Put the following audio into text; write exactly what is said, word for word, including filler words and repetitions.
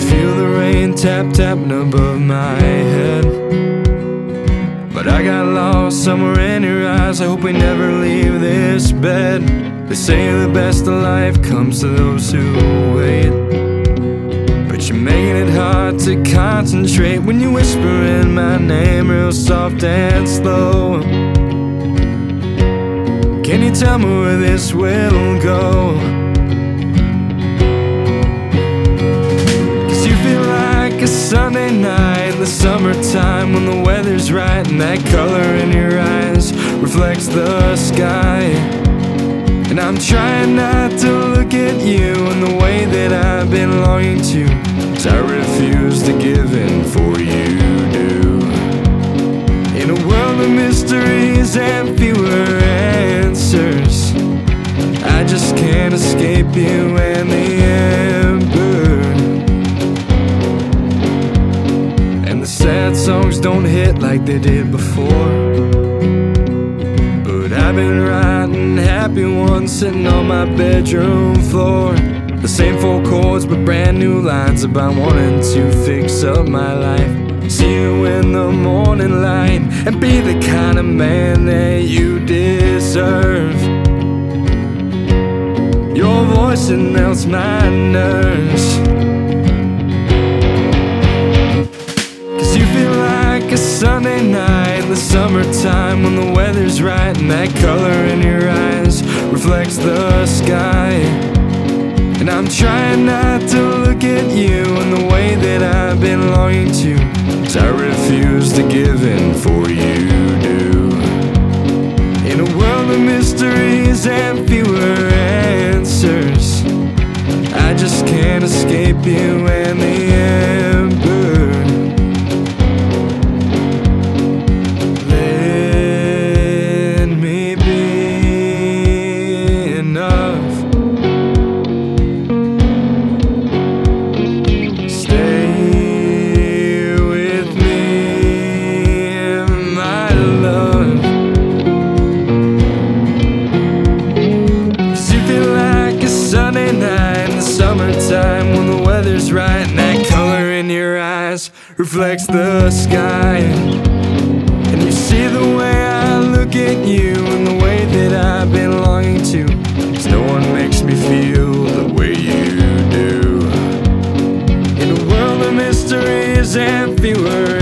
feel the rain tap tapping above my head, but I got lost somewhere in your eyes. I hope we never leave this bed. They say the best of life comes to those who wait, but you're making it hard to concentrate when you whisper in my name real soft and slow. Can you tell me where this will go? Cause you feel like a Sunday night in the summertime when the weather's right and that color in your eyes reflects the sky. And I'm trying not to look at you in the way that I've been longing to, 'cause I refuse to give in for you do. In a world of mysteries and fewer answers, I just can't escape you and the ember. And the sad songs don't hit like they did before, but I've been writing happy ones sitting on my bedroom floor. The same four chords but brand new lines about wanting to fix up my life. See you in the morning light and be the kind of man that you deserve. Your voice, it melts my nerves. Cause you feel like a Sunday night in the summertime when the weather's right and that color in your eyes reflects the sky. And I'm trying not to look at you in the way that I've been longing to, 'cause I refuse to give in for you do. In a world of mysteries and fewer answers, I just can't escape you and the ember. Let me be enough. Stay with me, my love. 'Cause you feel like a Sunday night in the summertime when the weather's right and that color in your eyes reflects the sky. And you see the way I look at you and the way that I've been longing to, 'cause no one makes me feel the way you do. In a world of mysteries and fewer